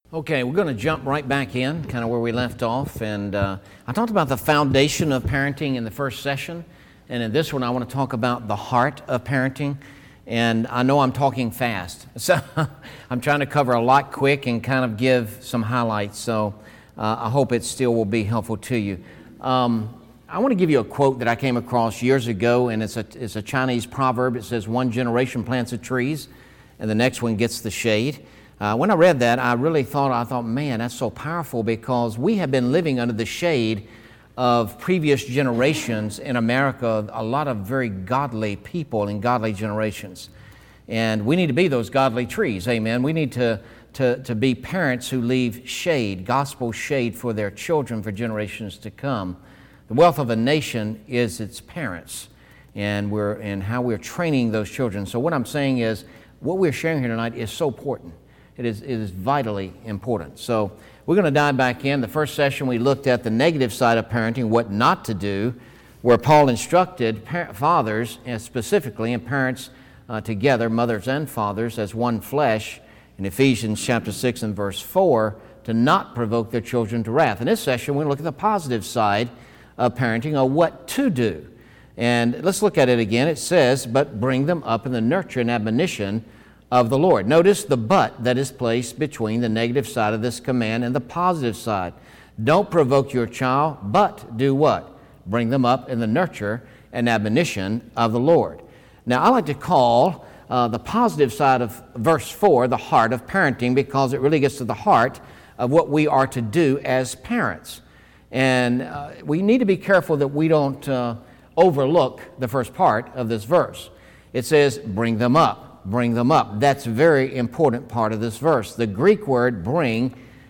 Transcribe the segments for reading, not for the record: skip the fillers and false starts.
Okay, we're going to jump right back in, kind of where we left off. And I talked about the foundation of parenting in the first session. And in this one, I want to talk about the heart of parenting. And I know I'm talking fast, so I'm trying to cover a lot quick and kind of give some highlights. So I hope it still will be helpful to you. I want to give you a quote that I came across years ago, and it's a Chinese proverb. It says, "One generation plants the trees, and the next one gets the shade." When I read that, I thought, man, that's so powerful, because we have been living under the shade of previous generations in America, a lot of very godly people in godly generations. And we need to be those godly trees, amen. We need to be parents who leave shade, gospel shade for their children for generations to come. The wealth of a nation is its parents, and how we're training those children. So what I'm saying is, what we're sharing here tonight is so important. It is vitally important. So we're going to dive back in. The first session we looked at the negative side of parenting, what not to do, where Paul instructed fathers, and specifically, and parents together, mothers and fathers, as one flesh, in Ephesians chapter 6 and verse 4, to not provoke their children to wrath. In this session, we're going to look at the positive side of parenting, or what to do. And let's look at it again. It says, "But bring them up in the nurture and admonition of the Lord." Notice the "but" that is placed between the negative side of this command and the positive side. Don't provoke your child, but do what? Bring them up in the nurture and admonition of the Lord. Now, I like to call the positive side of verse 4 the heart of parenting, because it really gets to the heart of what we are to do as parents. And we need to be careful that we don't overlook the first part of this verse. It says, "Bring them up." Bring them up. That's a very important part of this verse. The Greek word "bring"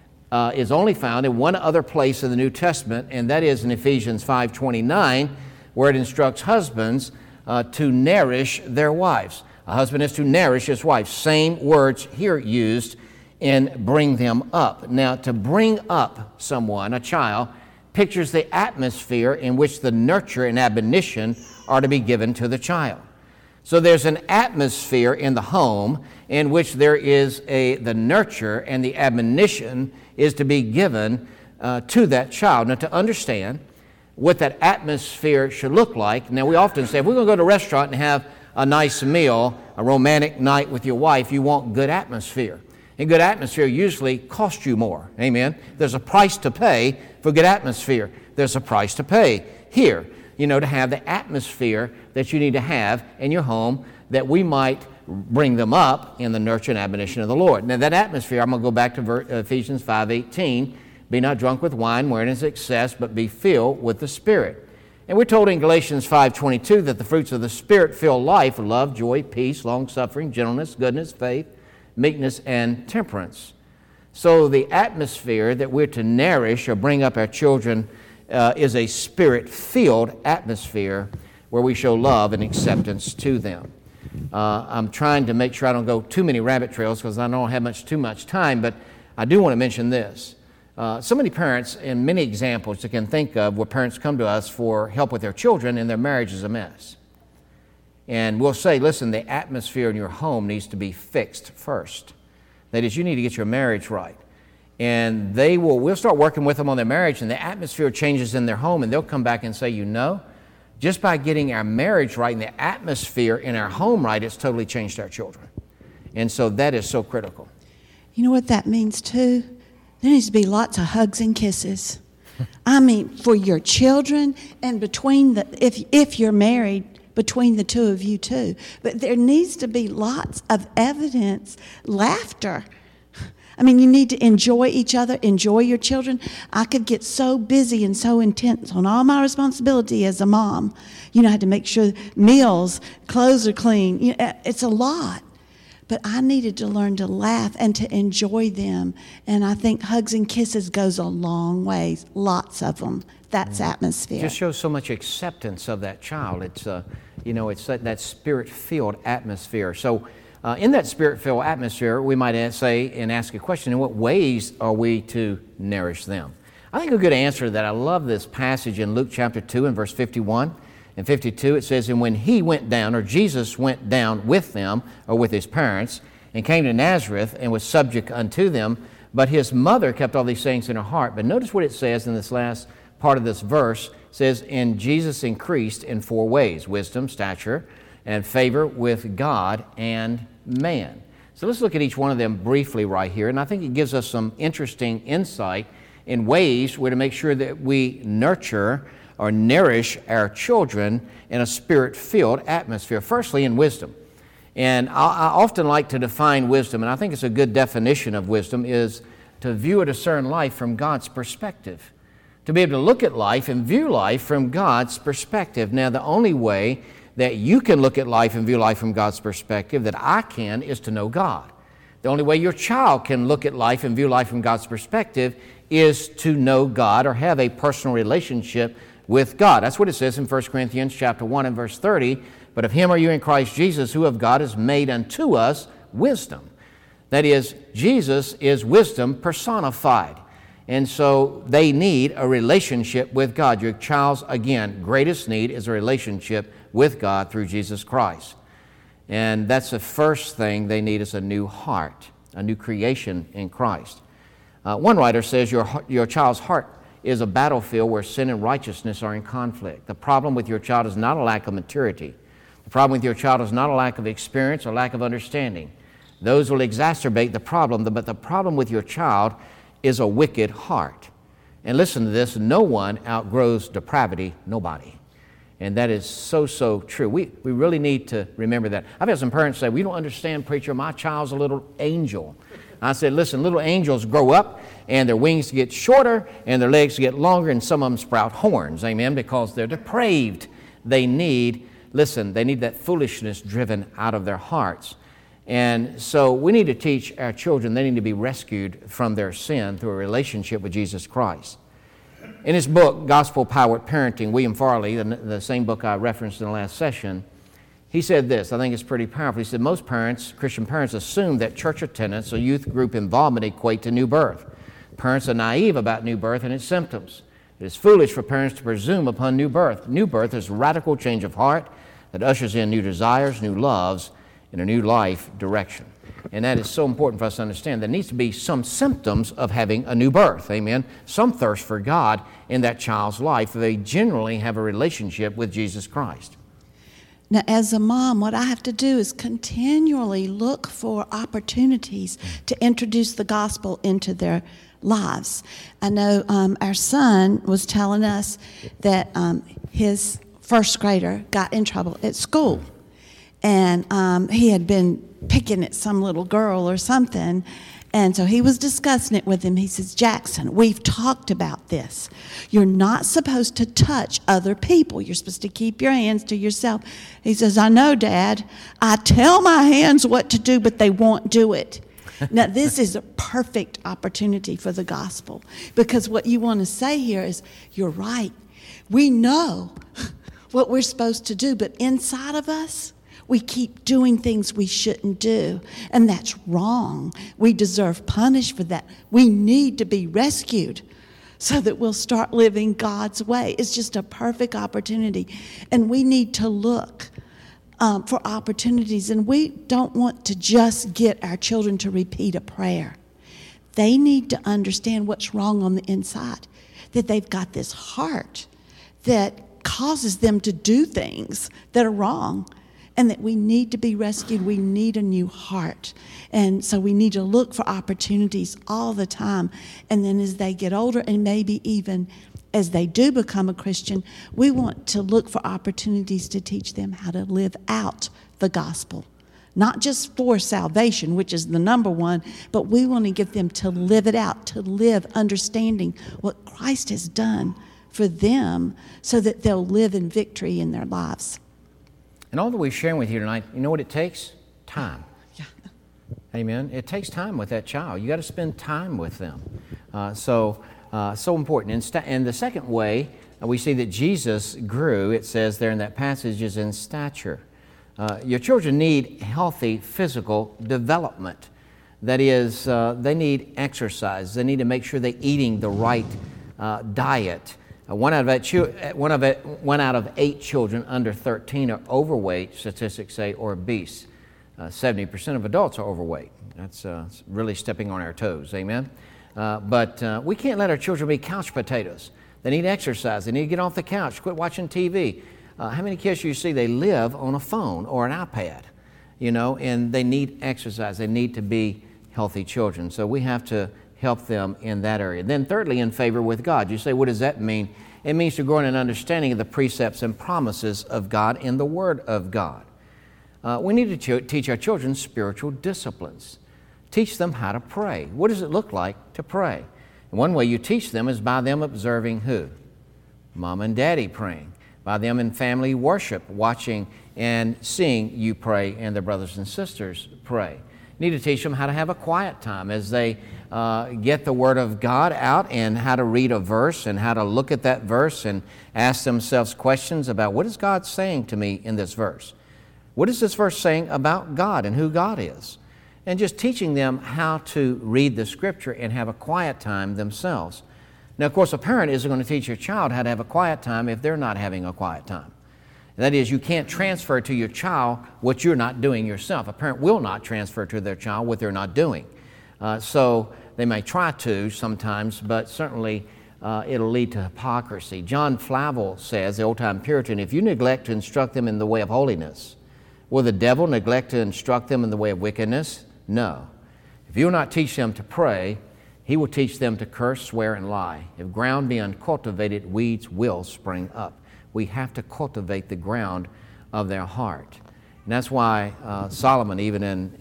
is only found in one other place in the New Testament, and that is in Ephesians 5:29, where it instructs husbands to nourish their wives. A husband is to nourish his wife. Same words here used in "bring them up." Now, to bring up someone, a child, pictures the atmosphere in which the nurture and admonition are to be given to the child. So there's an atmosphere in the home in which there is the nurture and the admonition is to be given to that child. Now, to understand what that atmosphere should look like, now we often say, if we're going to go to a restaurant and have a nice meal, a romantic night with your wife, you want good atmosphere. And good atmosphere usually costs you more. Amen? There's a price to pay for good atmosphere. There's a price to pay here, to have the atmosphere that you need to have in your home, that we might bring them up in the nurture and admonition of the Lord. Now, that atmosphere, I'm going to go back to Ephesians 5:18, "Be not drunk with wine, wherein is excess, but be filled with the Spirit." And we're told in Galatians 5:22 that the fruits of the Spirit fill life: love, joy, peace, long-suffering, gentleness, goodness, faith, meekness, and temperance. So the atmosphere that we're to nourish or bring up our children is a Spirit-filled atmosphere where we show love and acceptance to them. I'm trying to make sure I don't go too many rabbit trails, because I don't have too much time, but I do want to mention this. So many parents, and many examples you can think of, where parents come to us for help with their children and their marriage is a mess. And we'll say, listen, the atmosphere in your home needs to be fixed first. That is, you need to get your marriage right. And we'll start working with them on their marriage, and the atmosphere changes in their home, and they'll come back and say, just by getting our marriage right and the atmosphere in our home right, it's totally changed our children. And so that is so critical. You know what that means too? There needs to be lots of hugs and kisses. I mean, for your children, and if you're married, between the two of you too. But there needs to be lots of evidence, laughter. I mean, you need to enjoy each other, enjoy your children. I could get so busy and so intense on all my responsibility as a mom. I had to make sure meals, clothes are clean. It's a lot. But I needed to learn to laugh and to enjoy them. And I think hugs and kisses goes a long ways, lots of them. That's atmosphere. It just shows so much acceptance of that child. It's, it's that Spirit-filled atmosphere. So, in that Spirit-filled atmosphere, we might say and ask a question: in what ways are we to nourish them? I think a good answer to that, I love this passage in Luke chapter 2 and verse 51 and 52. It says, "And when he went down," or Jesus went down with them, or with his parents, "and came to Nazareth, and was subject unto them, But his mother kept all these things in her heart. But notice what it says in this last part of this verse. It says, and Jesus increased in 4 ways: wisdom, stature, and favor with God and man. So let's look at each one of them briefly right here. And I think it gives us some interesting insight in ways we're to make sure that we nurture or nourish our children in a spirit-filled atmosphere. Firstly, in wisdom. And I often like to define wisdom, and I think it's a good definition of wisdom, is to view or discern life from God's perspective. To be able to look at life and view life from God's perspective. Now, the only way that you can look at life and view life from God's perspective, that I can, is to know God. The only way your child can look at life and view life from God's perspective is to know God or have a personal relationship with God. That's what it says in 1 Corinthians chapter 1 and verse 30. But of him are you in Christ Jesus, who of God is made unto us wisdom. That is, Jesus is wisdom personified. And so they need a relationship with God. Your child's, again, greatest need is a relationship with God through Jesus Christ. And that's the first thing they need, is a new heart, a new creation in Christ. One writer says your child's heart is a battlefield where sin and righteousness are in conflict. The problem with your child is not a lack of maturity. The problem with your child is not a lack of experience or lack of understanding. Those will exacerbate the problem, but the problem with your child is a wicked heart. And listen to this, no one outgrows depravity, nobody. And that is so true. We really need to remember that. I've had some parents say, we don't understand, preacher, my child's a little angel. I said, listen, little angels grow up and their wings get shorter and their legs get longer and some of them sprout horns, amen, because they're depraved. They need that foolishness driven out of their hearts. And so we need to teach our children they need to be rescued from their sin through a relationship with Jesus Christ. In his book, Gospel-Powered Parenting, William Farley, the same book I referenced in the last session, he said this, I think it's pretty powerful. He said, most parents, Christian parents, assume that church attendance or youth group involvement equate to new birth. Parents are naive about new birth and its symptoms. It is foolish for parents to presume upon new birth. New birth is a radical change of heart that ushers in new desires, new loves, and a new life direction. And that is so important for us to understand. There needs to be some symptoms of having a new birth, amen? Some thirst for God in that child's life. They generally have a relationship with Jesus Christ. Now, as a mom, what I have to do is continually look for opportunities to introduce the gospel into their lives. I know our son was telling us that his first grader got in trouble at school. And he had been picking at some little girl or something. And so he was discussing it with him. He says, Jackson, we've talked about this. You're not supposed to touch other people. You're supposed to keep your hands to yourself. He says, I know, Dad. I tell my hands what to do, but they won't do it. Now, this is a perfect opportunity for the gospel, because what you want to say here is, you're right. We know what we're supposed to do, but inside of us, we keep doing things we shouldn't do, and that's wrong. We deserve punishment for that. We need to be rescued so that we'll start living God's way. It's just a perfect opportunity, and we need to look for opportunities, and we don't want to just get our children to repeat a prayer. They need to understand what's wrong on the inside, that they've got this heart that causes them to do things that are wrong, and that we need to be rescued. We need a new heart. And so we need to look for opportunities all the time. And then as they get older, and maybe even as they do become a Christian, we want to look for opportunities to teach them how to live out the gospel. Not just for salvation, which is the number one, but we want to get them to live it out, to live understanding what Christ has done for them so that they'll live in victory in their lives. And all that we're sharing with you tonight, you know what it takes? Time. Yeah. Amen. It takes time with that child. You got to spend time with them. So important. And the second way we see that Jesus grew, it says there in that passage, is in stature. Your children need healthy physical development. That is, they need exercise. They need to make sure they're eating the right diet. One out of 8 children under 13 are overweight, statistics say, or obese. 70% of adults are overweight. That's really stepping on our toes, amen? But we can't let our children be couch potatoes. They need exercise. They need to get off the couch, quit watching TV. How many kids do you see, they live on a phone or an iPad, and they need exercise. They need to be healthy children. So we have to help them in that area. Then thirdly, in favor with God. You say, what does that mean? It means to grow in an understanding of the precepts and promises of God in the Word of God. We need to teach our children spiritual disciplines. Teach them how to pray. What does it look like to pray? And one way you teach them is by them observing who? Mom and Daddy praying. By them in family worship, watching and seeing you pray and their brothers and sisters pray. You need to teach them how to have a quiet time as they get the Word of God out, and how to read a verse and how to look at that verse and ask themselves questions about, what is God saying to me in this verse? What is this verse saying about God and who God is? And just teaching them how to read the Scripture and have a quiet time themselves. Now, of course, a parent isn't going to teach your child how to have a quiet time if they're not having a quiet time. That is, you can't transfer to your child what you're not doing yourself. A parent will not transfer to their child what they're not doing. So they may try to sometimes, but certainly it'll lead to hypocrisy. John Flavel says, the old-time Puritan, if you neglect to instruct them in the way of holiness, will the devil neglect to instruct them in the way of wickedness? No. If you will not teach them to pray, he will teach them to curse, swear, and lie. If ground be uncultivated, weeds will spring up. We have to cultivate the ground of their heart. And that's why Solomon, even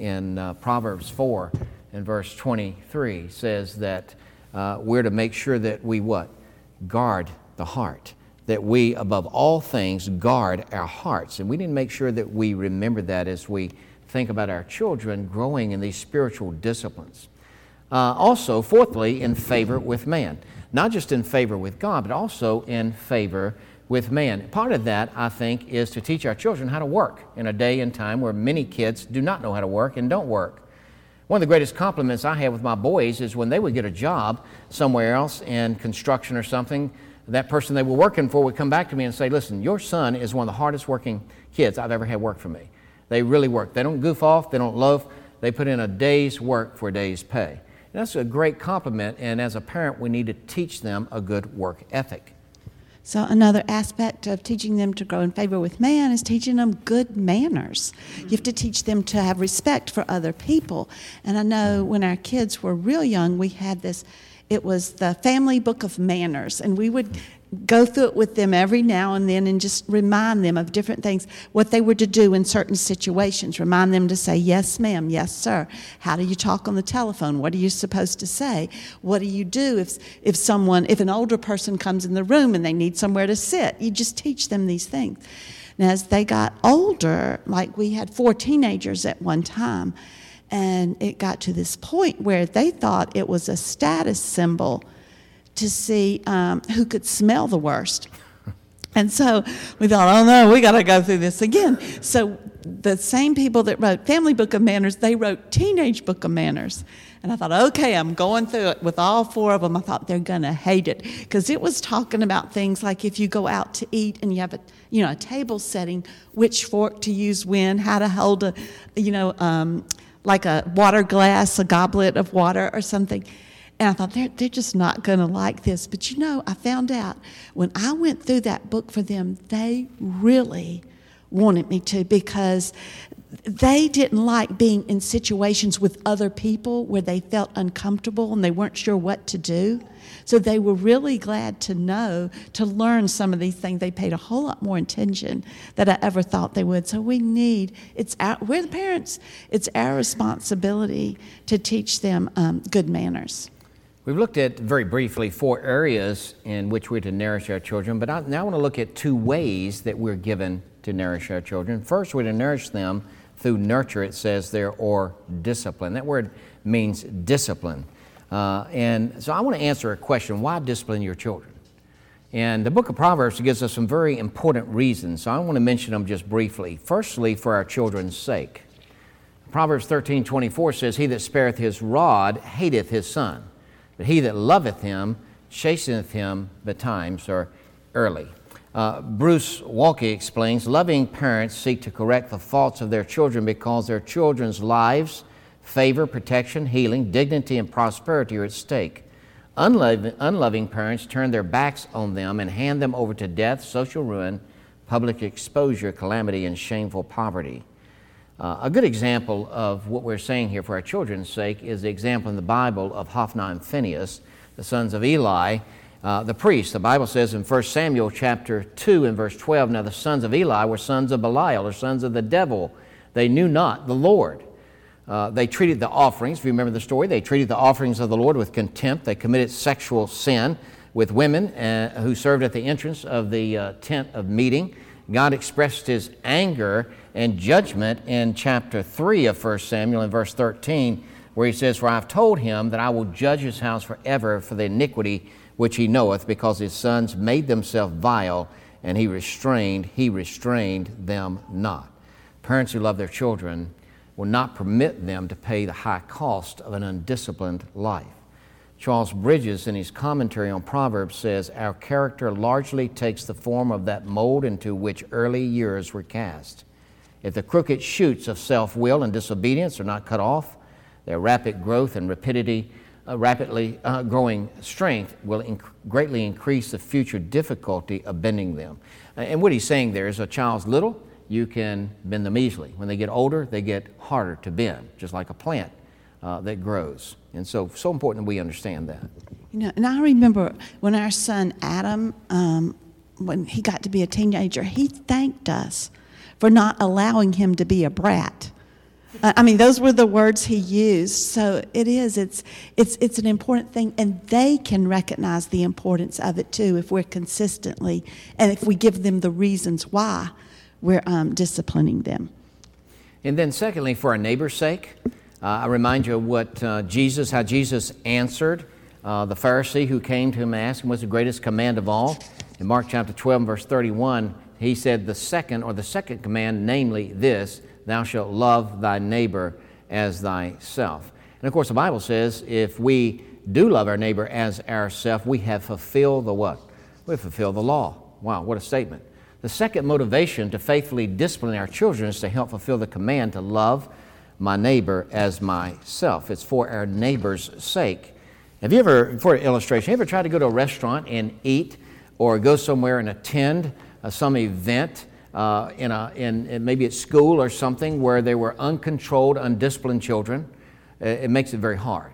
in Proverbs 4 and verse 23, says that we're to make sure that we what? Guard the heart. That we, above all things, guard our hearts. And we need to make sure that we remember that as we think about our children growing in these spiritual disciplines. Also, fourthly, in favor with man. Not just in favor with God, but also in favor with man. Part of that, I think, is to teach our children how to work in a day and time where many kids do not know how to work and don't work. One of the greatest compliments I have with my boys is when they would get a job somewhere else in construction or something, that person they were working for would come back to me and say, listen, your son is one of the hardest working kids I've ever had work for me. They really work. They don't goof off. They don't loaf. They put in a day's work for a day's pay. And that's a great compliment, and as a parent, we need to teach them a good work ethic. So another aspect of teaching them to grow in favor with man is teaching them good manners. You have to teach them to have respect for other people. And I know when our kids were real young, we had this, it was the family book of manners, and we would go through it with them every now and then and just remind them of different things, what they were to do in certain situations. Remind them to say, yes, ma'am, yes, sir. How do you talk on the telephone? What are you supposed to say? What do you do if an older person comes in the room and they need somewhere to sit? You just teach them these things. Now, as they got older, like we had 4 teenagers at one time, and it got to this point where they thought it was a status symbol to see who could smell the worst. And so we thought, oh no, we got to go through this again. So the same people that wrote Family Book of Manners, they wrote Teenage Book of Manners. And I thought, okay, I'm going through it with all 4 of them. I thought they're going to hate it, because it was talking about things like if you go out to eat and you have a table setting, which fork to use when, how to hold like a water glass, a goblet of water or something. And I thought, they're just not going to like this. But I found out when I went through that book for them, they really wanted me to, because they didn't like being in situations with other people where they felt uncomfortable and they weren't sure what to do. So they were really glad to learn some of these things. They paid a whole lot more attention than I ever thought they would. So we're the parents, it's our responsibility to teach them good manners. We've looked at, very briefly, 4 areas in which we're to nourish our children, but now I want to look at 2 ways that we're given to nourish our children. First, we're to nourish them through nurture, it says there, or discipline. That word means discipline. And so I want to answer a question: why discipline your children? And the book of Proverbs gives us some very important reasons, so I want to mention them just briefly. Firstly, for our children's sake. Proverbs 13:24 says, he that spareth his rod hateth his son, but he that loveth him chasteneth him betimes, or early. Bruce Walke explains, loving parents seek to correct the faults of their children because their children's lives, Favor, protection, healing, dignity, and prosperity are at stake. Unloving parents turn their backs on them and hand them over to death, social ruin, public exposure, calamity, and shameful poverty. A good example of what we're saying here for our children's sake is the example in the Bible of Hophni and Phinehas, the sons of Eli, the priest. The Bible says in 1 Samuel chapter 2 and verse 12, now the sons of Eli were sons of Belial, or sons of the devil. They knew not the Lord. They treated the offerings, if you remember the story, they treated the offerings of the Lord with contempt. They committed sexual sin with women who served at the entrance of the tent of meeting. God expressed His anger and judgment in chapter 3 of 1 Samuel in verse 13, where He says, for I have told him that I will judge his house forever for the iniquity which he knoweth, because his sons made themselves vile, and he restrained them not. Parents who love their children will not permit them to pay the high cost of an undisciplined life. Charles Bridges, in his commentary on Proverbs, says, our character largely takes the form of that mold into which early years were cast. If the crooked shoots of self-will and disobedience are not cut off, their rapid growth and rapidly growing strength will greatly increase the future difficulty of bending them. And what he's saying there is, a child's little, you can bend them easily. When they get older, they get harder to bend, just like a plant that grows. And so important that we understand that. You know, and I remember when our son Adam, when he got to be a teenager, he thanked us for not allowing him to be a brat. I mean, those were the words he used. So it's an important thing, and they can recognize the importance of it too if we're consistently, and if we give them the reasons why we're disciplining them. And then secondly, for our neighbor's sake, I remind you of how Jesus answered the Pharisee who came to him and asked him what's the greatest command of all. In Mark chapter 12, verse 31, he said the second command, namely this, thou shalt love thy neighbor as thyself. And of course, the Bible says if we do love our neighbor as ourself, we have fulfilled the what? We have fulfilled the law. Wow, what a statement. The second motivation to faithfully discipline our children is to help fulfill the command to love my neighbor as myself. It's for our neighbor's sake. Have you ever, for illustration, have you ever tried to go to a restaurant and eat, or go somewhere and attend some event in maybe at school or something where there were uncontrolled, undisciplined children? It makes it very hard,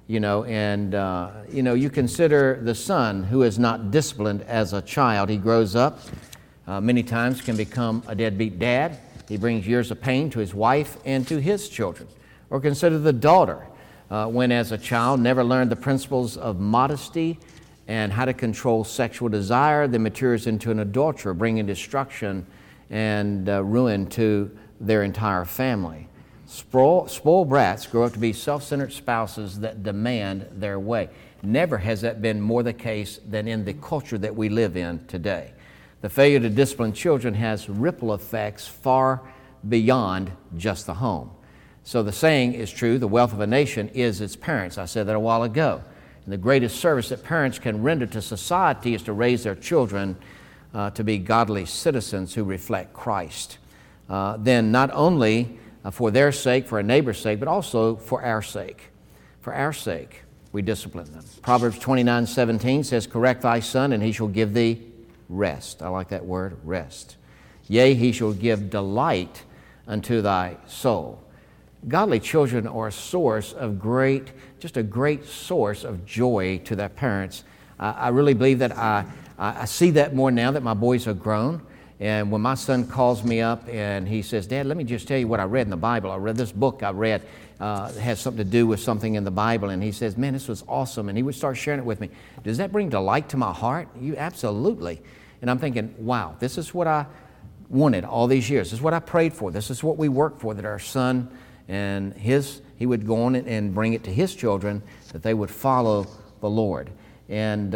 and you consider the son who is not disciplined as a child. He grows up, many times can become a deadbeat dad. He brings years of pain to his wife and to his children. Or consider the daughter, when as a child never learned the principles of modesty and how to control sexual desire, then matures into an adulterer, bringing destruction and ruin to their entire family. Spoiled brats grow up to be self-centered spouses that demand their way. Never has that been more the case than in the culture that we live in today. The failure to discipline children has ripple effects far beyond just the home. So the saying is true, the wealth of a nation is its parents. I said that a while ago. And the greatest service that parents can render to society is to raise their children to be godly citizens who reflect Christ. Then not only for their sake, for our neighbor's sake, but also for our sake. For our sake, we discipline them. Proverbs 29:17 says, correct thy son, and he shall give thee rest. I like that word, rest. Yea, he shall give delight unto thy soul. Godly children are a source of a great source of joy to their parents. I really believe that I see that more now that my boys are grown. And when my son calls me up and he says, Dad, let me just tell you what I read in the Bible. I read this book I read. It has something to do with something in the Bible. And he says, man, this was awesome. And he would start sharing it with me. Does that bring delight to my heart? Absolutely. And I'm thinking, wow, this is what I wanted all these years. This is what I prayed for. This is what we worked for, that our son and he would go on and bring it to his children, that they would follow the Lord. And,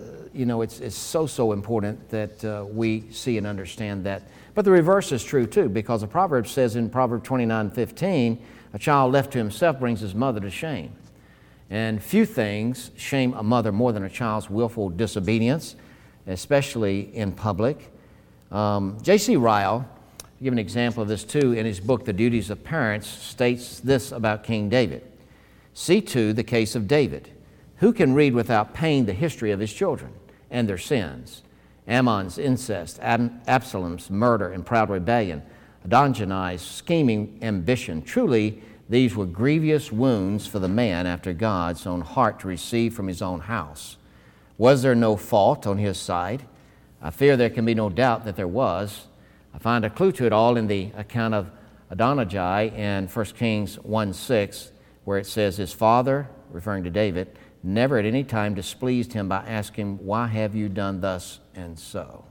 it's so important that we see and understand that. But the reverse is true too, because the Proverbs says in Proverbs 29:15, a child left to himself brings his mother to shame. And few things shame a mother more than a child's willful disobedience, especially in public. J.C. Ryle To give an example of this too, in his book, The Duties of Parents, states this about King David. See too the case of David. Who can read without pain the history of his children and their sins? Ammon's incest, Absalom's murder and proud rebellion, Adonijah's scheming ambition. Truly, these were grievous wounds for the man after God's own heart to receive from his own house. Was there no fault on his side? I fear there can be no doubt that there was. I find a clue to it all in the account of Adonijah in 1 Kings 1:6, where it says, his father, referring to David, never at any time displeased him by asking, why have you done thus and so?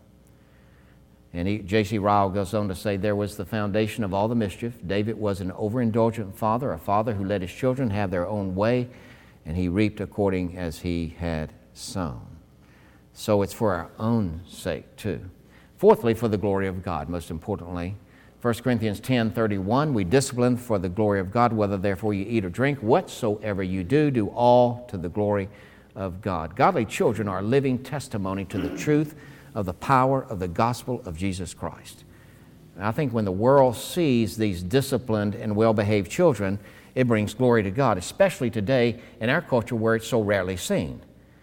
And J.C. Ryle goes on to say, there was the foundation of all the mischief. David was an overindulgent father, a father who let his children have their own way, and he reaped according as he had sown. So it's for our own sake too. Fourthly, for the glory of God, most importantly. 1 Corinthians 10:31, we discipline for the glory of God, whether therefore you eat or drink, whatsoever you do, do all to the glory of God. Godly children are a living testimony to the truth of the power of the gospel of Jesus Christ. And I think when the world sees these disciplined and well-behaved children, it brings glory to God, especially today in our culture where it's so rarely seen.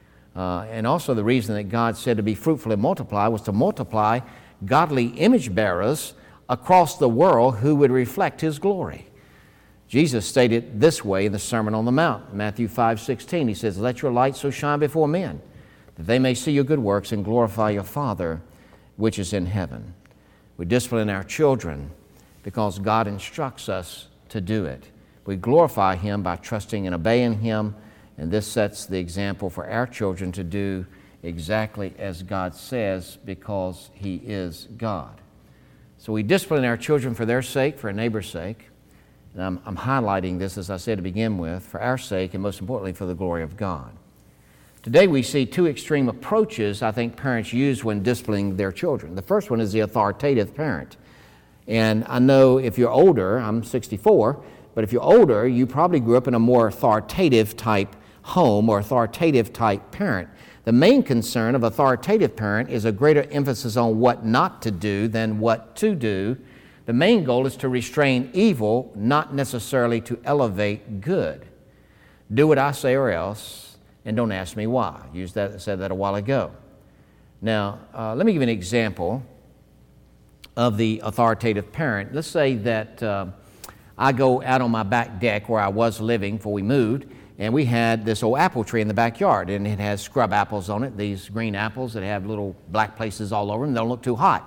And also the reason that God said to be fruitful and multiply was to multiply godly image bearers across the world who would reflect His glory. Jesus stated this way in the Sermon on the Mount, Matthew 5:16. He says, let your light so shine before men, that they may see your good works and glorify your Father which is in heaven. We discipline our children because God instructs us to do it. We glorify Him by trusting and obeying Him, and this sets the example for our children to do exactly as God says because He is God. So we discipline our children for their sake, for a neighbor's sake. And I'm highlighting this, as I said to begin with, for our sake and most importantly for the glory of God. Today we see two extreme approaches I think parents use when disciplining their children. The first one is the authoritative parent. And I know if you're older, I'm 64, but if you're older, you probably grew up in a more authoritative type home or authoritative type parent. The main concern of authoritative parent is a greater emphasis on what not to do than what to do. The main goal is to restrain evil, not necessarily to elevate good. Do what I say or else, and don't ask me why. Said that a while ago. Now, let me give you an example of the authoritative parent. Let's say that I go out on my back deck where I was living before we moved, and we had this old apple tree in the backyard, and it has scrub apples on it, these green apples that have little black places all over them. They don't look too hot.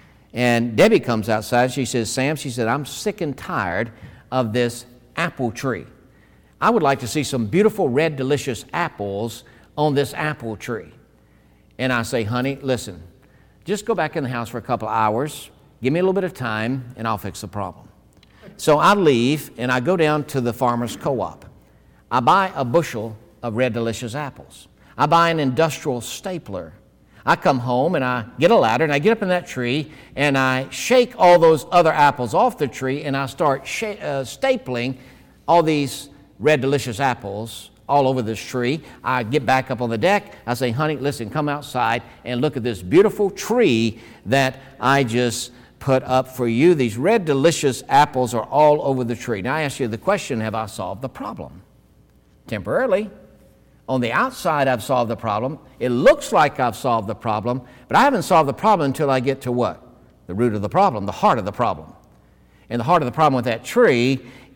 And Debbie comes outside. She says, Sam, she said, I'm sick and tired of this apple tree. I would like to see some beautiful red delicious apples on this apple tree. And I say, honey, listen, just go back in the house for a couple of hours, give me a little bit of time, and I'll fix the problem. So I leave and I go down to the farmer's co-op. I buy a bushel of red delicious apples. I buy an industrial stapler. I come home and I get a ladder and I get up in that tree and I shake all those other apples off the tree and I start stapling all these red delicious apples all over this tree. I get back up on the deck. I say, honey, listen, come outside and look at this beautiful tree that I just put up for you. These red delicious apples are all over the tree. Now I ask you the question, have I solved the problem? Temporarily. On the outside, I've solved the problem. It looks like I've solved the problem, but I haven't solved the problem until I get to what? The root of the problem, the heart of the problem. And the heart of the problem with that tree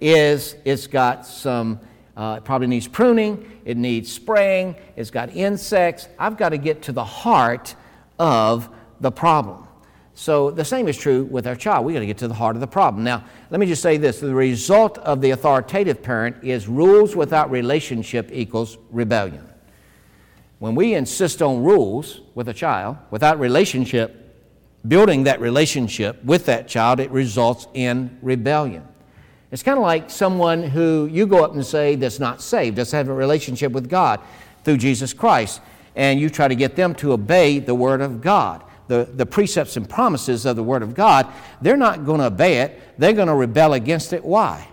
is it's got some, it probably needs pruning, it needs spraying, it's got insects. I've got to get to the heart of the problem. So the same is true with our child. We've got to get to the heart of the problem. Now, let me just say this. The result of the authoritative parent is rules without relationship equals rebellion. When we insist on rules with a child, without relationship, building that relationship with that child, it results in rebellion. It's kind of like someone who you go up and say that's not saved, doesn't have a relationship with God through Jesus Christ, and you try to get them to obey the Word of God. The precepts and promises of the Word of God, they're not going to obey it. They're going to rebel against it. Why?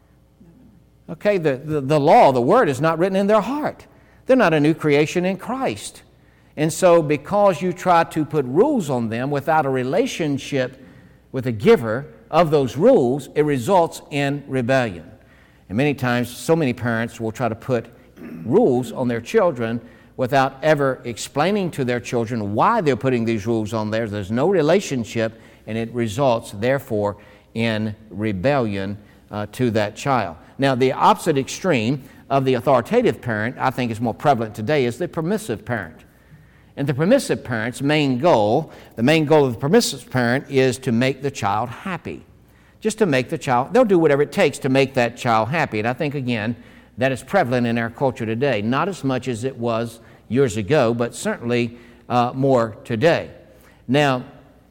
Okay, the law, the Word is not written in their heart. They're not a new creation in Christ. And so because you try to put rules on them without a relationship with the giver of those rules, it results in rebellion. And many times, so many parents will try to put rules on their children without ever explaining to their children why they're putting these rules on there. There's no relationship, and it results, therefore, in rebellion to that child. Now, the opposite extreme of the authoritative parent, I think is more prevalent today, is the permissive parent. And the permissive parent's the main goal of the permissive parent is to make the child happy. Just to make the child, they'll do whatever it takes to make that child happy. And I think, again, that is prevalent in our culture today. Not as much as it was years ago, but certainly more today. Now,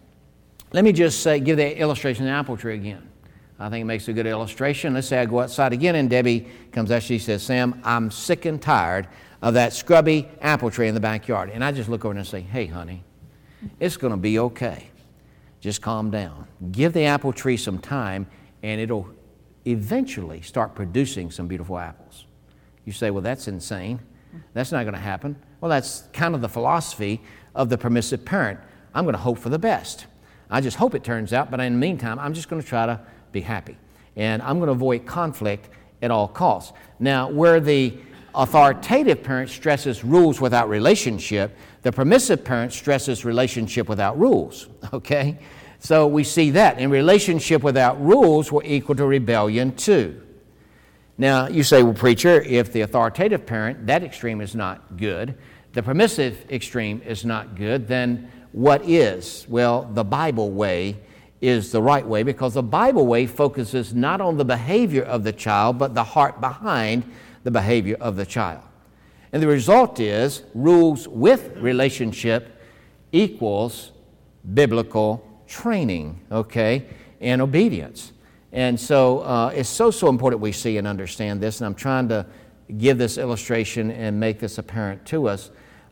let me just give the illustration of the apple tree again. I think it makes a good illustration. Let's say I go outside again and Debbie comes out, she says, Sam, I'm sick and tired of that scrubby apple tree in the backyard. And I just look over and say, hey, honey, it's going to be okay. Just calm down. Give the apple tree some time and it'll eventually start producing some beautiful apples. You say, well, that's insane. That's not going to happen. Well, that's kind of the philosophy of the permissive parent. I'm going to hope for the best. I just hope it turns out, but in the meantime, I'm just going to try to be happy. And I'm going to avoid conflict at all costs. Now, where the authoritative parent stresses rules without relationship, the permissive parent stresses relationship without rules, okay? So we see that. And relationship without rules will equal to rebellion too. Now, you say, well, preacher, if the authoritative parent, that extreme is not good, the permissive extreme is not good, then what is? Well, the Bible way is the right way, because the Bible way focuses not on the behavior of the child, but the heart behind the behavior of the child. And the result is rules with relationship equals biblical training, okay, and obedience. And so it's so important we see and understand this, and I'm trying to give this illustration and make this apparent to us.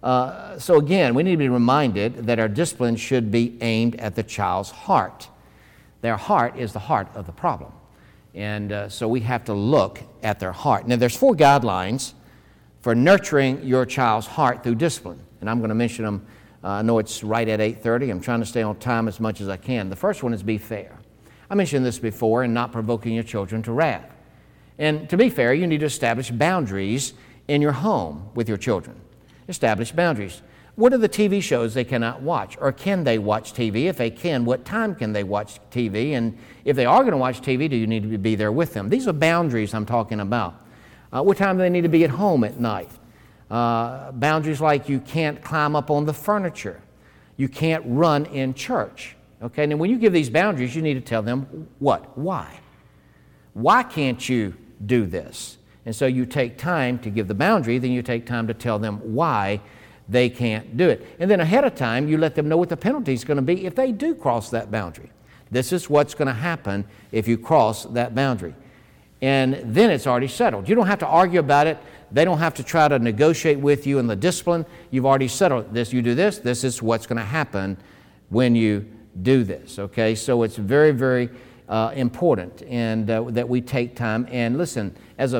So again, we need to be reminded that our discipline should be aimed at the child's heart. Their heart is the heart of the problem. And so we have to look at their heart. Now, there's 4 guidelines for nurturing your child's heart through discipline. And I'm going to mention them. I know it's right at 8:30. I'm trying to stay on time as much as I can. The first one is be fair. I mentioned this before, and not provoking your children to wrath. And to be fair, you need to establish boundaries in your home with your children. Establish boundaries. What are the TV shows they cannot watch? Or can they watch TV? If they can, what time can they watch TV? And if they are going to watch TV, do you need to be there with them? These are boundaries I'm talking about. What time do they need to be at home at night? Boundaries like you can't climb up on the furniture. You can't run in church. Okay, and when you give these boundaries, you need to tell them what? Why? Why can't you do this? And so you take time to give the boundary, then you take time to tell them why they can't do it. And then ahead of time, you let them know what the penalty is going to be if they do cross that boundary. This is what's going to happen if you cross that boundary. And then it's already settled. You don't have to argue about it. They don't have to try to negotiate with you in the discipline. You've already settled this. You do this, this is what's going to happen when you do this. Okay, so it's very, very important, and that we take time. And listen, as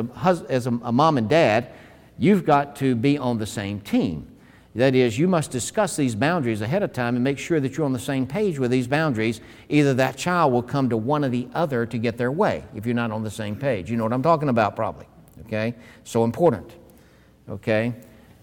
a mom and dad, you've got to be on the same team. That is, you must discuss these boundaries ahead of time and make sure that you're on the same page with these boundaries. Either that child will come to one or the other to get their way if you're not on the same page. You know what I'm talking about probably, okay? So important, okay?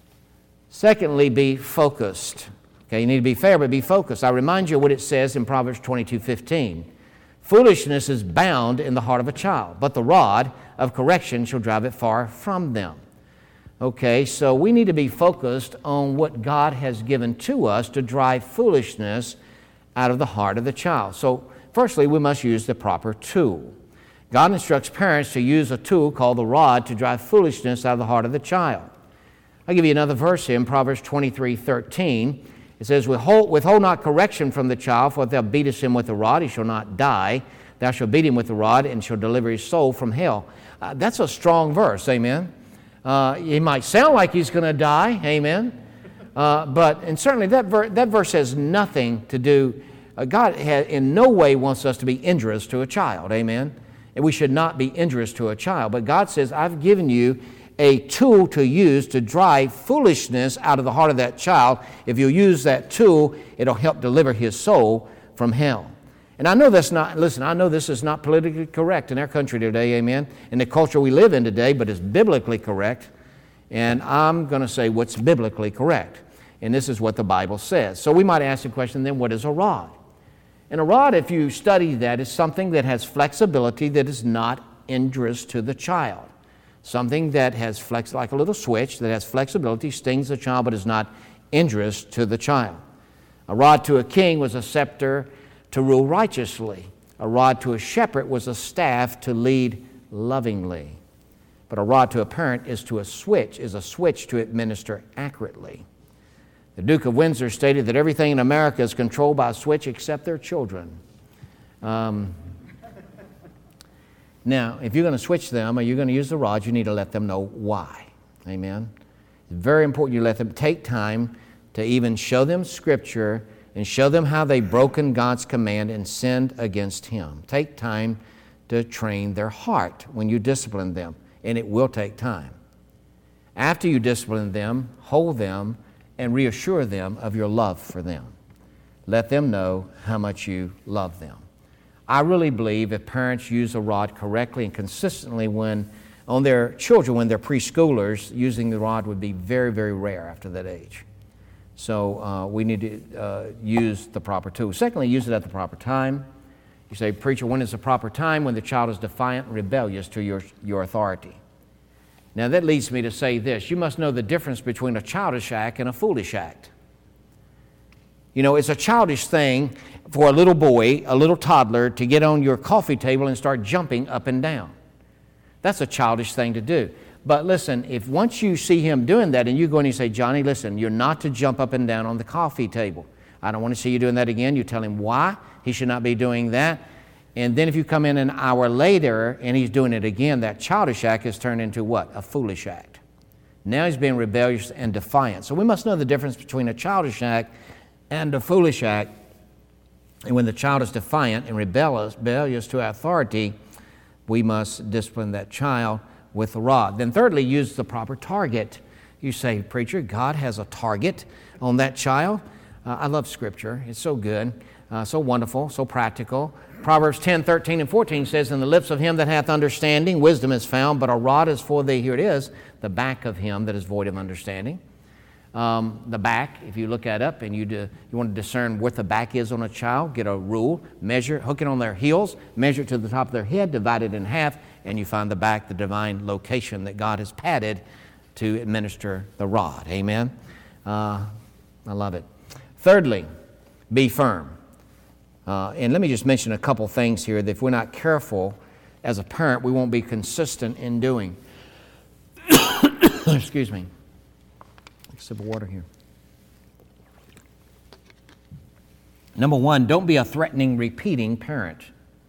Secondly, be focused. Okay, you need to be fair, but be focused. I remind you of what it says in Proverbs 22:15. Foolishness is bound in the heart of a child, but the rod of correction shall drive it far from them. Okay, so we need to be focused on what God has given to us to drive foolishness out of the heart of the child. So, firstly, we must use the proper tool. God instructs parents to use a tool called the rod to drive foolishness out of the heart of the child. I'll give you another verse here in Proverbs 23:13. It says, withhold not correction from the child, for if thou beatest him with the rod, he shall not die. Thou shalt beat him with the rod, and shall deliver his soul from hell. That's a strong verse, amen. He might sound like he's going to die, amen. And certainly that verse has nothing to do, God in no way wants us to be injurious to a child, amen. And we should not be injurious to a child. But God says, I've given you a tool to use to drive foolishness out of the heart of that child. If you use that tool, it'll help deliver his soul from hell. And I know that's not, listen, I know this is not politically correct in our country today, amen, in the culture we live in today, but it's biblically correct. And I'm going to say what's biblically correct. And this is what the Bible says. So we might ask the question, then what is a rod? And a rod, if you study that, is something that has flexibility that is not injurious to the child. Something that has like a little switch that has flexibility, stings the child, but is not injurious to the child. A rod to a king was a scepter to rule righteously. A rod to a shepherd was a staff to lead lovingly. But a rod to a parent is a switch to administer accurately. The Duke of Windsor stated that everything in America is controlled by a switch except their children. Now, if you're going to switch them or you're going to use the rod, you need to let them know why. Amen? It's very important you let them take time to even show them Scripture and show them how they've broken God's command and sinned against Him. Take time to train their heart when you discipline them, and it will take time. After you discipline them, hold them and reassure them of your love for them. Let them know how much you love them. I really believe if parents use a rod correctly and consistently on their children, when they're preschoolers, using the rod would be very, very rare after that age. So we need to use the proper tool. Secondly, use it at the proper time. You say, preacher, when is the proper time? When the child is defiant and rebellious to your authority. Now that leads me to say this. You must know the difference between a childish act and a foolish act. You know, it's a childish thing for a little boy, a little toddler, to get on your coffee table and start jumping up and down. That's a childish thing to do. But listen, if once you see him doing that and you go and you say, Johnny, listen, you're not to jump up and down on the coffee table. I don't want to see you doing that again. You tell him why he should not be doing that. And then if you come in an hour later and he's doing it again, that childish act is turned into what? A foolish act. Now he's being rebellious and defiant. So we must know the difference between a childish act and a foolish act. And when the child is defiant and rebellious to authority, we must discipline that child with a rod. Then thirdly, use the proper target. You say, preacher, God has a target on that child. I love Scripture. It's so good, so wonderful, so practical. Proverbs 10, 13, and 14 says, in the lips of him that hath understanding, wisdom is found, but a rod is for thee, here it is, the back of him that is void of understanding. The back, if you look that up and you want to discern what the back is on a child, get a rule, measure, hook it on their heels, measure it to the top of their head, divide it in half, and you find the back, the divine location that God has padded to administer the rod. Amen? I love it. Thirdly, be firm. And let me just mention a couple things here that if we're not careful as a parent, we won't be consistent in doing. Excuse me. A sip of water here. Number one, don't be a threatening, repeating parent.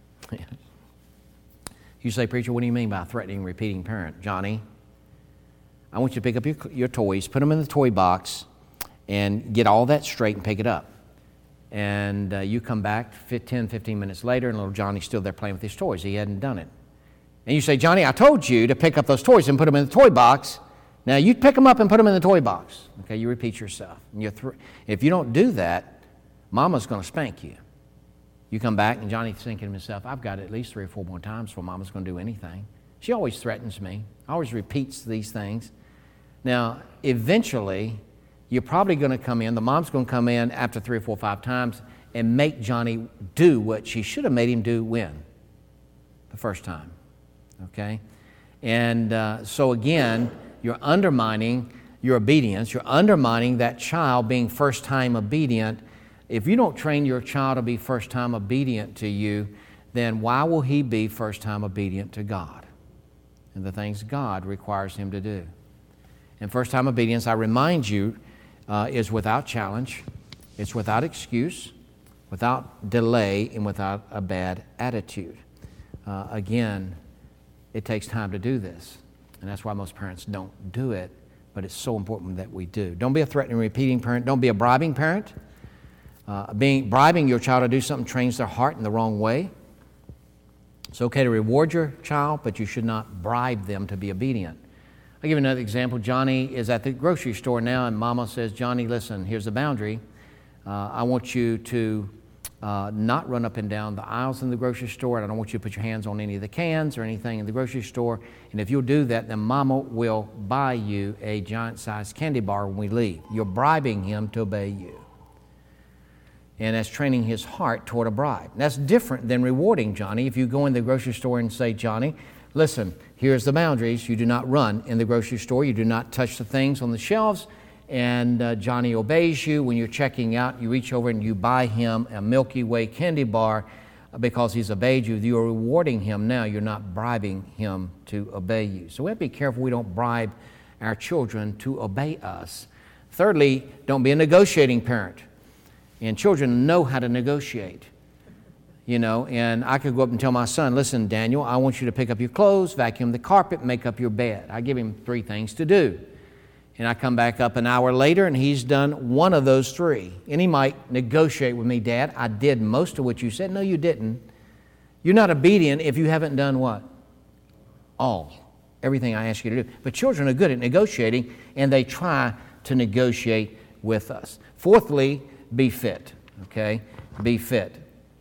You say, preacher, what do you mean by a threatening, repeating parent? Johnny, I want you to pick up your toys, put them in the toy box, and get all that straight and pick it up. And you come back 10, 15 minutes later, and little Johnny's still there playing with his toys. He hadn't done it. And you say, Johnny, I told you to pick up those toys and put them in the toy box. Now, you pick them up and put them in the toy box. Okay, you repeat yourself. And if you don't do that, Mama's going to spank you. You come back, and Johnny's thinking to himself, I've got it at least 3 or 4 more times before Mama's going to do anything. She always threatens me, always repeats these things. Now, eventually, you're probably going to come in, the mom's going to come in after 3 or 4 or 5 times and make Johnny do what she should have made him do when? The first time. Okay? And so again, you're undermining your obedience. You're undermining that child being first-time obedient. If you don't train your child to be first-time obedient to you, then why will he be first-time obedient to God and the things God requires him to do? And first-time obedience, I remind you, is without challenge, it's without excuse, without delay, and without a bad attitude. Again, it takes time to do this, and that's why most parents don't do it, but it's so important that we do. Don't be a threatening, repeating parent. Don't be a bribing parent. Bribing your child to do something trains their heart in the wrong way. It's okay to reward your child, but you should not bribe them to be obedient. I'll give you another example. Johnny is at the grocery store now, and Mama says, Johnny, listen, here's the boundary. I want you to not run up and down the aisles in the grocery store. And I don't want you to put your hands on any of the cans or anything in the grocery store. And if you'll do that, then Mama will buy you a giant-sized candy bar when we leave. You're bribing him to obey you. And that's training his heart toward a bribe. That's different than rewarding Johnny. If you go in the grocery store and say, Johnny, listen, here's the boundaries. You do not run in the grocery store. You do not touch the things on the shelves. And Johnny obeys you. When you're checking out, you reach over and you buy him a Milky Way candy bar because he's obeyed you. You are rewarding him now. You're not bribing him to obey you. So we have to be careful we don't bribe our children to obey us. Thirdly, don't be a negotiating parent. And children know how to negotiate. You know, and I could go up and tell my son, listen, Daniel, I want you to pick up your clothes, vacuum the carpet, make up your bed. I give him 3 things to do. And I come back up an hour later and he's done one of those 3. And he might negotiate with me, Dad, I did most of what you said. No, you didn't. You're not obedient if you haven't done what? All. Everything I ask you to do. But children are good at negotiating and they try to negotiate with us. Fourthly, be fit. Okay? Be fit.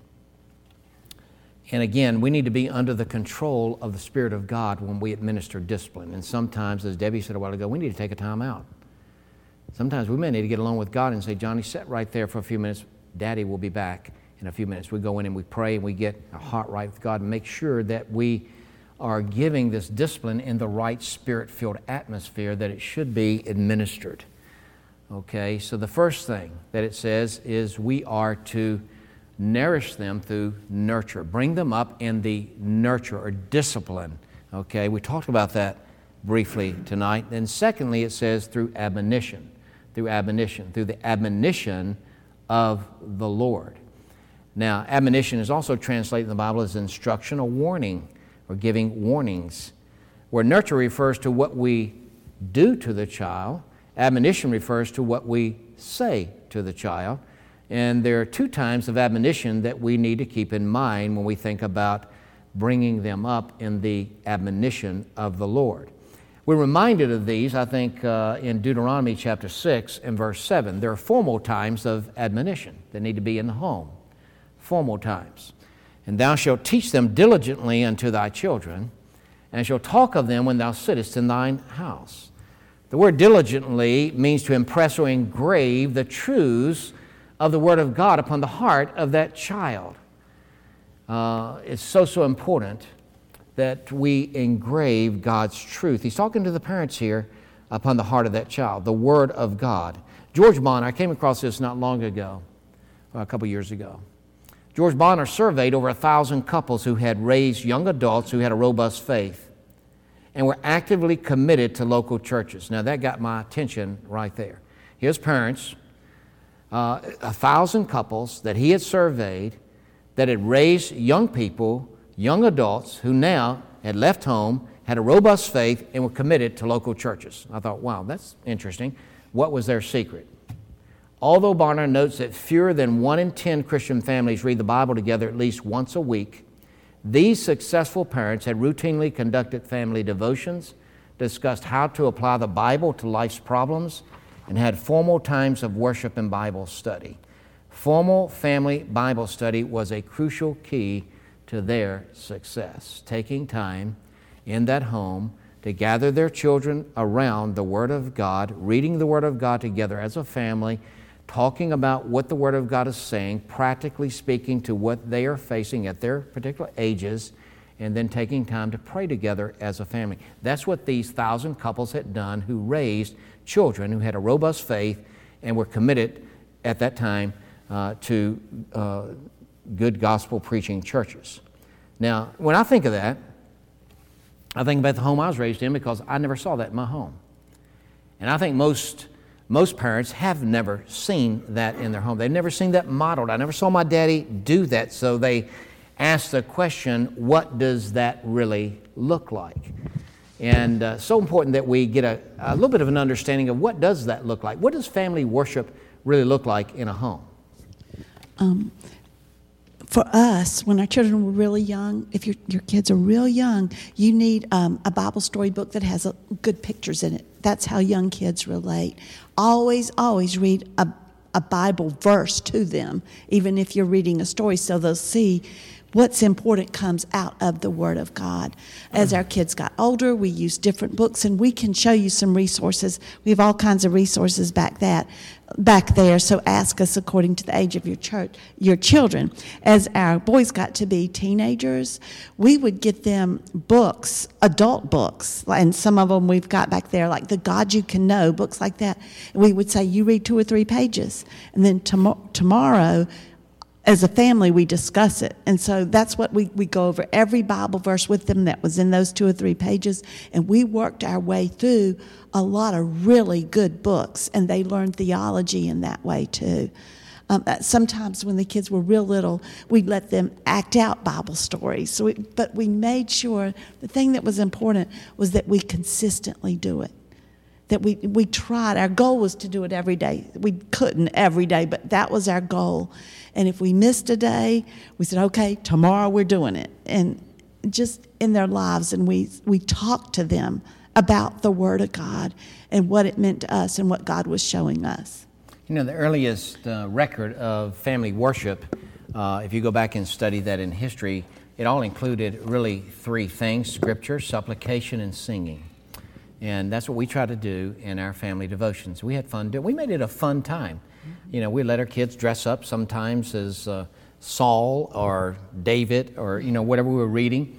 And again, we need to be under the control of the Spirit of God when we administer discipline. And sometimes, as Debbie said a while ago, we need to take a time out. Sometimes we may need to get along with God and say, Johnny, sit right there for a few minutes. Daddy will be back in a few minutes. We go in and we pray and we get our heart right with God and make sure that we are giving this discipline in the right Spirit-filled atmosphere that it should be administered. Okay, so the first thing that it says is we are to nourish them through nurture. Bring them up in the nurture or discipline. Okay, we talked about that briefly tonight. Then secondly, it says through admonition. Through the admonition of the Lord. Now, admonition is also translated in the Bible as instruction or warning or giving warnings. Where nurture refers to what we do to the child, admonition refers to what we say to the child. And there are 2 times of admonition that we need to keep in mind when we think about bringing them up in the admonition of the Lord. We're reminded of these, I think, in Deuteronomy chapter 6 and verse 7. There are formal times of admonition that need to be in the home. Formal times. And thou shalt teach them diligently unto thy children, and shalt talk of them when thou sittest in thine house. The word diligently means to impress or engrave the truths of the Word of God upon the heart of that child. It's so important that we engrave God's truth. He's talking to the parents here upon the heart of that child, the Word of God. George Bonner, I came across this not long ago, a couple years ago. George Bonner surveyed over 1,000 couples who had raised young adults who had a robust faith and were actively committed to local churches. Now that got my attention right there. His parents, 1,000 couples that he had surveyed that had raised young people, young adults who now had left home, had a robust faith, and were committed to local churches. I thought, wow, that's interesting. What was their secret? Although Bonner notes that fewer than 1 in 10 Christian families read the Bible together at least once a week, these successful parents had routinely conducted family devotions, discussed how to apply the Bible to life's problems, and had formal times of worship and Bible study. Formal family Bible study was a crucial key to their success. Taking time in that home to gather their children around the Word of God, reading the Word of God together as a family, talking about what the Word of God is saying, practically speaking to what they are facing at their particular ages, and then taking time to pray together as a family. That's what these 1,000 couples had done who raised children who had a robust faith and were committed at that time to good gospel preaching churches. Now, when I think of that, I think about the home I was raised in because I never saw that in my home. And I think most parents have never seen that in their home. They've never seen that modeled. I never saw my daddy do that, so they ask the question, what does that really look like? And so important that we get a little bit of an understanding of what does that look like. What does family worship really look like in a home? For us, when our children were really young, if your kids are real young, you need a Bible story book that has good pictures in it. That's how young kids relate. Always read a Bible verse to them, even if you're reading a story, so they'll see what's important comes out of the Word of God. As our kids got older, we used different books, and we can show you some resources. We have all kinds of resources back there, so ask us according to the age of your children. As our boys got to be teenagers, we would get them books, adult books, and some of them we've got back there, like The God You Can Know, books like that. And we would say, you read 2 or 3 pages, and then tomorrow, as a family, we discuss it. And so that's what we go over every Bible verse with them that was in those 2 or 3 pages. And we worked our way through a lot of really good books. And they learned theology in that way, too. Sometimes when the kids were real little, we'd let them act out Bible stories. But we made sure the thing that was important was that we consistently do it. That we tried. Our goal was to do it every day. We couldn't every day, but that was our goal. And if we missed a day, we said, okay, tomorrow we're doing it. And just in their lives, and we talked to them about the Word of God and what it meant to us and what God was showing us. You know, the earliest record of family worship, if you go back and study that in history, it all included really 3 things: scripture, supplication, and singing. And that's what we try to do in our family devotions. We had fun doing. We made it a fun time. You know, we let our kids dress up sometimes as Saul or David or, you know, whatever we were reading.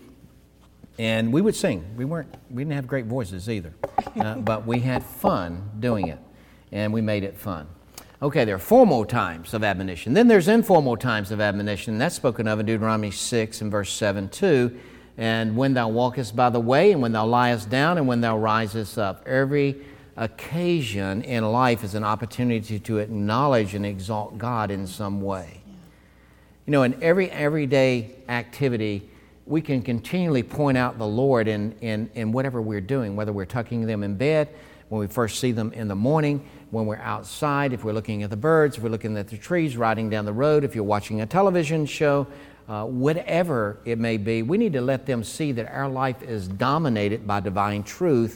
And we would sing. We didn't have great voices either. But we had fun doing it. And we made it fun. Okay, there are formal times of admonition. Then there's informal times of admonition. That's spoken of in Deuteronomy 6 and verse 7 too. And when thou walkest by the way, and when thou liest down, and when thou risest up. Every occasion in life is an opportunity to acknowledge and exalt God in some way. Yeah. You know, in every everyday activity, we can continually point out the Lord in whatever we're doing, whether we're tucking them in bed, when we first see them in the morning, when we're outside, if we're looking at the birds, if we're looking at the trees, riding down the road, if you're watching a television show, whatever it may be, we need to let them see that our life is dominated by divine truth,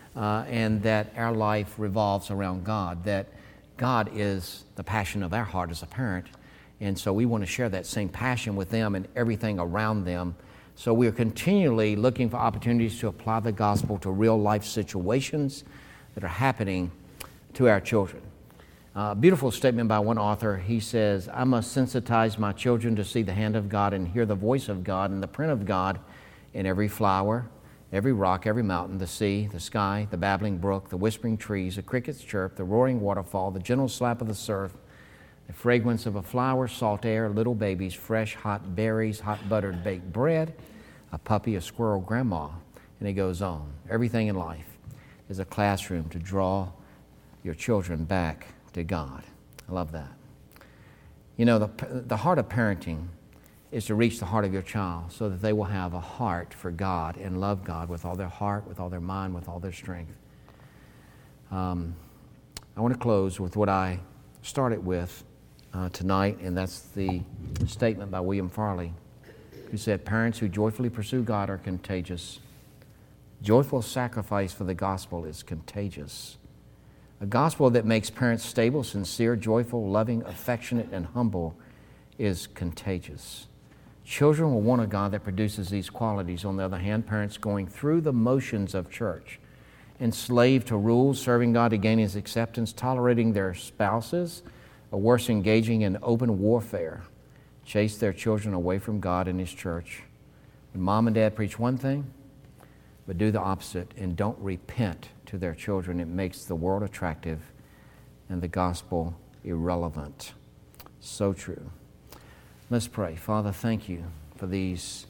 and that our life revolves around God, that God is the passion of our heart as a parent. And so we want to share that same passion with them and everything around them. So we are continually looking for opportunities to apply the gospel to real life situations that are happening to our children. Beautiful statement by one author. He says, I must sensitize my children to see the hand of God and hear the voice of God and the print of God in every flower, every rock, every mountain, the sea, the sky, the babbling brook, the whispering trees, the cricket's chirp, the roaring waterfall, the gentle slap of the surf, the fragrance of a flower, salt air, little babies, fresh hot berries, hot buttered baked bread, a puppy, a squirrel, grandma, and it goes on. Everything in life is a classroom to draw your children back to God. I love that. You know, the heart of parenting is to reach the heart of your child so that they will have a heart for God and love God with all their heart, with all their mind, with all their strength. I want to close with what I started with tonight, and that's the statement by William Farley, who said, parents who joyfully pursue God are contagious. Joyful sacrifice for the gospel is contagious. A gospel that makes parents stable, sincere, joyful, loving, affectionate, and humble is contagious. Children will want a God that produces these qualities. On the other hand, parents going through the motions of church, enslaved to rules, serving God to gain His acceptance, tolerating their spouses, or worse, engaging in open warfare, chase their children away from God and His church. When mom and dad preach one thing, but do the opposite and don't repent to their children, it makes the world attractive and the gospel irrelevant. So true. Let's pray. Father, thank you for these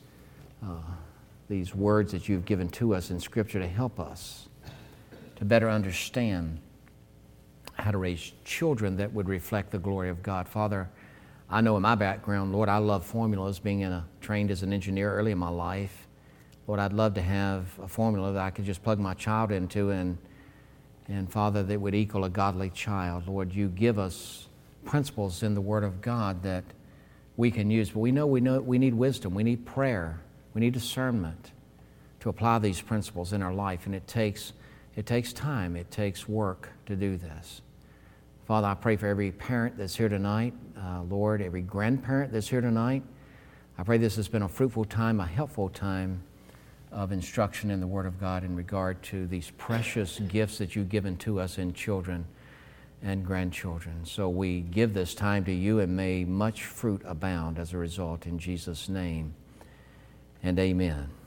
words that you've given to us in Scripture to help us to better understand how to raise children that would reflect the glory of God. Father, I know in my background, Lord, I love formulas, being trained as an engineer early in my life. Lord, I'd love to have a formula that I could just plug my child into and Father, that would equal a godly child. Lord, you give us principles in the Word of God that we can use, but we know we need wisdom, we need prayer, we need discernment to apply these principles in our life, and it takes time, it takes work to do this. Father, I pray for every parent that's here tonight, Lord, every grandparent that's here tonight. I pray this has been a fruitful time, a helpful time of instruction in the Word of God in regard to these precious gifts that you've given to us in children and grandchildren. So we give this time to you, and may much fruit abound as a result, in Jesus' name, and amen.